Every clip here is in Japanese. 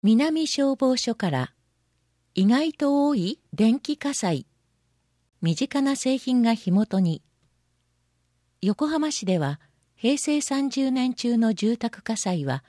南消防署から意外と多い電気火災。身近な製品が火元に。横浜市では平成30年中の住宅火災は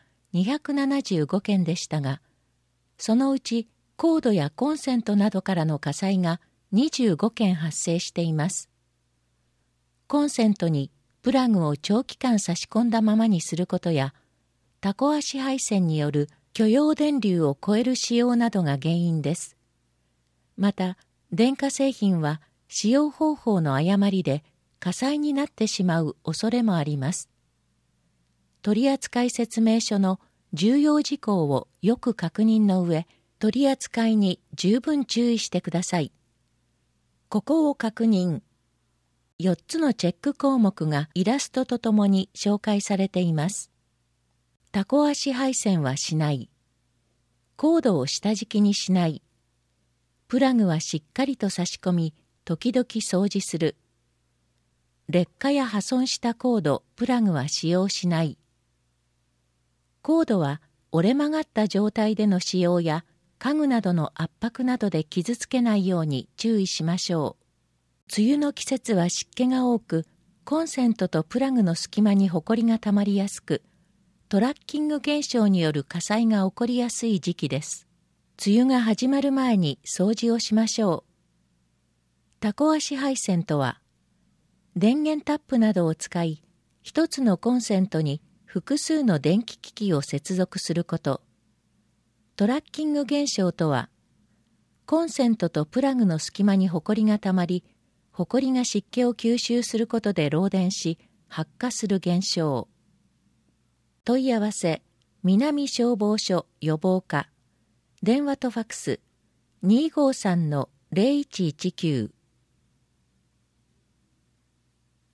275件でしたが、そのうちコードやコンセントなどからの火災が25件発生しています。コンセントにプラグを長期間差し込んだままにすることや、タコ足配線による許容電流を超える使用などが原因です。また、電化製品は使用方法の誤りで火災になってしまう恐れもあります。取扱説明書の重要事項をよく確認の上、取扱いに十分注意してください。ここを確認。4つのチェック項目がイラストとともに紹介されています。タコ足配線はしない。コードを下敷きにしない。プラグはしっかりと差し込み、時々掃除する。劣化や破損したコード、プラグは使用しない。コードは折れ曲がった状態での使用や家具などの圧迫などで傷つけないように注意しましょう。梅雨の季節は湿気が多く、コンセントとプラグの隙間にホコリがたまりやすく、トラッキング現象による火災が起こりやすい時期です。梅雨が始まる前に掃除をしましょう。タコ足配線とは、電源タップなどを使い、一つのコンセントに複数の電気機器を接続すること。トラッキング現象とは、コンセントとプラグの隙間にホコリがたまり、ホコリが湿気を吸収することで漏電し、発火する現象。問い合わせ、南消防署予防課。電話とファクス 253-0119